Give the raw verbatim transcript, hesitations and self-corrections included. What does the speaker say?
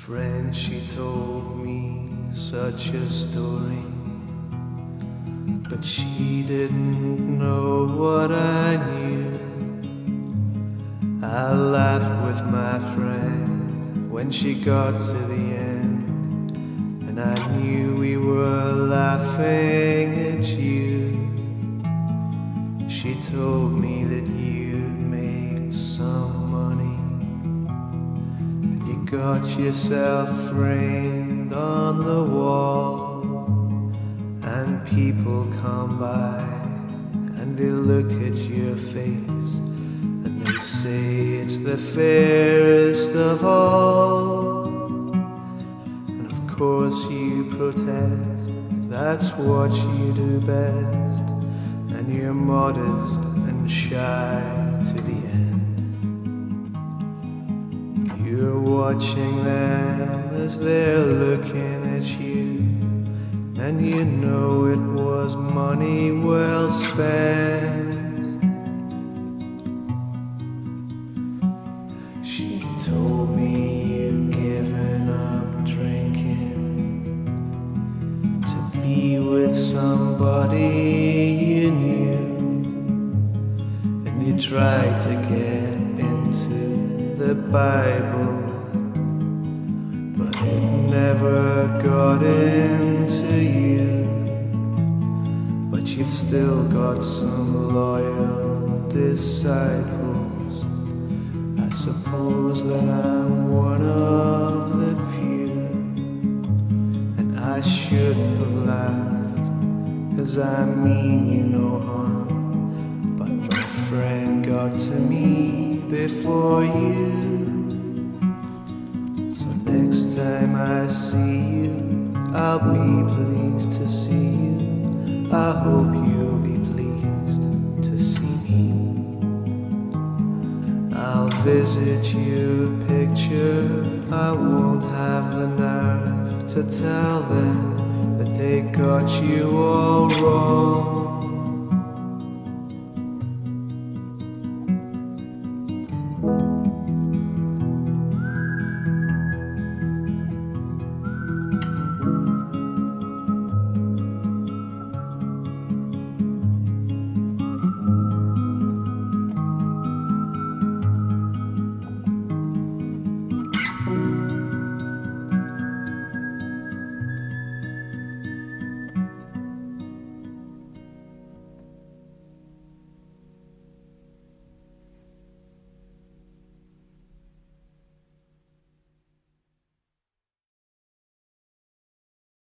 friend, she told me such a story, but she didn't know what I knew. I laughed with my friend when she got to the end, and I knew we were laughing at you. She told me that you'd made some money, and you got yourself framed on the wall, and people come by and they look at your face and they say it's the fairest of all. And of course you protest, that's what you do best, and you're modest and shy to the end. You're watching them as they're looking at you, and you know it was money well spent. She told me you'd given up drinking to be with somebody you knew, and you tried to get into the Bible, but it never got into you. But you've still got some loyal disciples. I suppose that I'm one of the few, and I shouldn't have laughed, 'cause I mean you no harm, but my friend got to me before you. So next time I see you, I'll be pleased to see you. I hope you'll be pleased to see me. I'll visit your picture. I won't have the nerve to tell them that they got you all wrong.